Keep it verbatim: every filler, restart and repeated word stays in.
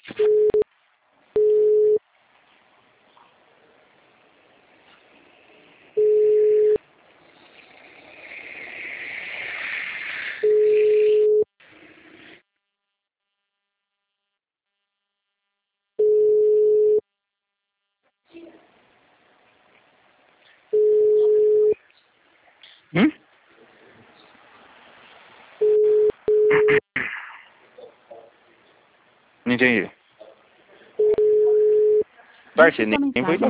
हम्म नहीं चाहिए। Bác, This xin incoming niệm flight phí